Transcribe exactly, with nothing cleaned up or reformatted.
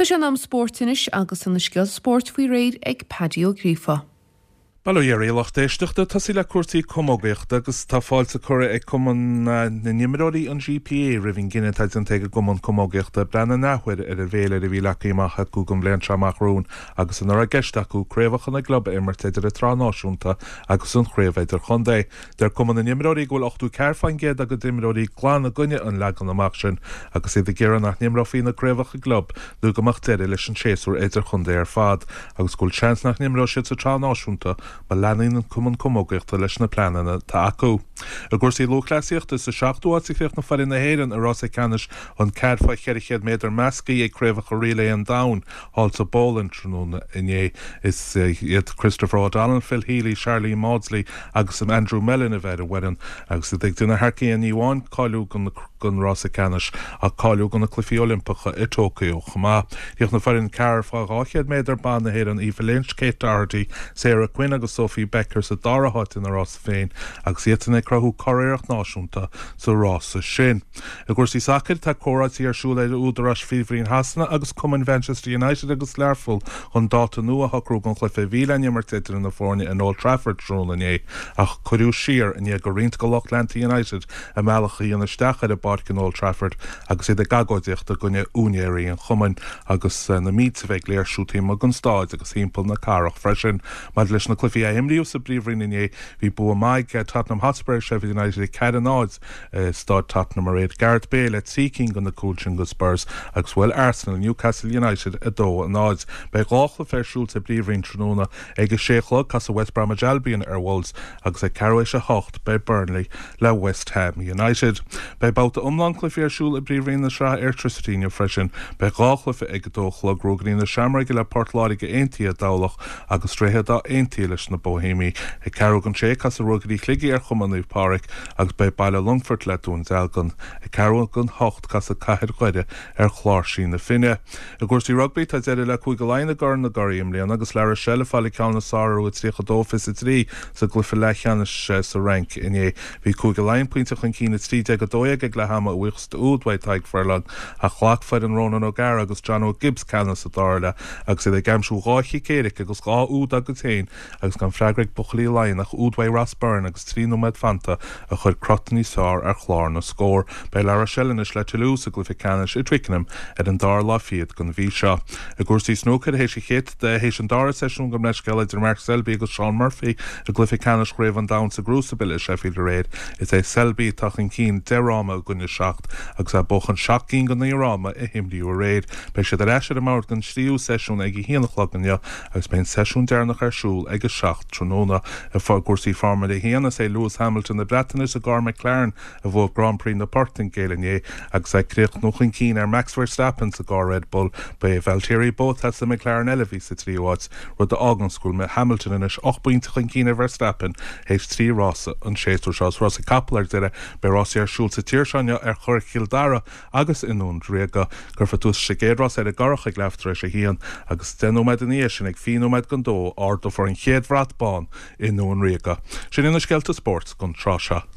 Tá sé am sportinis agus an sciil sport faoi réid ag Paddy O'Grifa. Balóéir éisteachta tá sí le cuairtaí comógaíocht agus tá fáilte cura ag cuman na nimróí an G P A rihín gine taid an teige cuman comógaíochta brena náhuiir ar a bhéile a bhí lecaíach go go bléan seachróún agus an ar a gceiste acu créomhachan na glob immer teidir a tránáisiúnta agus an chréomhhéidir chundé. Der cuman na nimróí ghfuil ochtú ceirfein géad agus dimróí glán a gunne an legan amach sin agus iad ggéan nach nimróí na créomhacha glob dú gomach deire leis an séasúr éidir chundé ar fad agus gúil seans nach nimró siad sa tránáisiúnta ba leanaín an cuman comógaíochta leis na planana tá acu. A gcuirsaí lóchleasíochta sa seachtúásaíocht na farin na héireann arás ag canis an ceirfá cheirichéad méidir meascaí ag créomhacha rilé an dain háilta bólan trúna inné is iad Christopher O'Donnell, Phil Healy, Charlie Maudsley agus am Andrew Mellon a bheith a bhairin agus ag duna harcaí an níháin cáiliú gon rás ag canis a cáiliú gon na clufií Olympacha i Tokyo chumá. Díoch na farin ceirfá gáchéad méidir ban na héireann Eva Lynch, Kate Doherty, Sarah Quinn agus Sophie Becker sa dárahat in a rás féin agus iatan ag crothú choireacht náisiúnta sa rás a sin. A gcuirsaí sacr tá córáidí ar siúla údarás fihrín hasna agus cuman Manchester United agus Lerfuil chun dáta nua hacrú gon chlufa bhílein mar teidir in na fórne in Old Trafford trúna é ach chuirú siar in go riint go Loughlinty United a mealachaí an isteach ar a barc in Old Trafford agus iad a gagóidíocht a gunne únéirí an chuman agus na míid sa bheith léirsútaí a gon stáid agus hímpel na carach freisin mar leis na clufií a imríú sa bríomhrin inné hí bu maig Tottenham Hotspur Sheffield United ag cead an áid stáid Tottenham ar réad Gareth Bale at Seeking gon na cúilsin go Spurs agus bhfuil Arsenal Newcastle United a dó an áid be gáchla fersúil sa bríomhrin tróna ag a séchlog cas a West Bromwich Albion ar Wolves agus ag carhaéis a hocht be Burnley le West Ham United. Bei bouta umlan clufií arsúil a bríomhrin na sra Airtricity ní freisin be gáchla fe ag dóchlog rógaí na seamarg le Portláí go aontaí a dálach agus tréthe dá aontaí leis na Bohémí ag carú an sé cas a rógaí chligií ar chumanú páric agus be baile Longford le dún delgan ag carú gon hocht cas a caiir chuide ar chláir sin na finne. A gcuirsaí rugby tá deidir le chuig go lein gar na garíim líon agus leir sele fáil ceanna sáú trícha dófis a trí sa glufa lechanis sa rank iné bhí chuig go lein puinte chun cína trí ag go dóag ag le hama uichsta údhaid taig ferlag a chhlaachfaid an Ronan O'Gara agus John O'Gibbs ceanna sa dála agus iad gamsú gáichi céiric agus gá úd agus tain agus gan freagraigh buchlí lein ach údhaid Rathburn agus trínomad fanta a chuir crotaní sár ar chlár na scór be leir selenis le Toulouse a glufa canis i Twickenham ar an dar láfiad gon bhí seo. A gcuirsaí snooker hééis chéit de hééis an dar sesiún go leis geile idir Mark Selby agus Sean Murphy a glufa canis réibh an down sa grúsabil Sheffield Raid is é Selby tachan cín deráma gunne seacht agus a bochan seaachcín go naráma i himliú Raid be sé de eisiir am mar gan stíú sesiún ag híanachlaganne agus ben sesiún dearnach arsúl ag seacht tróna a fá gcuirsaí farma de héana sé Lewis Hamilton na Bretainnis a Gar McLaren a bhóg Grand Prix na Portingale agus ag créoch nóchan cín ar Max Verstappen sa Gar Red Bull be Valtteri Bottas sa McLaren Elevy sa tríáid rud de áganscúil me Hamilton inis och buinte chun cín ar Verstappen hééis trí rása an séú seás Rosa Kaplar deire be Rossi ar siúil sa tíirseine ar chur Kildara agus inún dréga gur fa tús sé géadrás ar a garach ag leftar sé hían agus denóid in éis sin ag fíóid gan dó ard ó for an chéad bhratbán inún réga. Sin ina scelta sport gon trá se.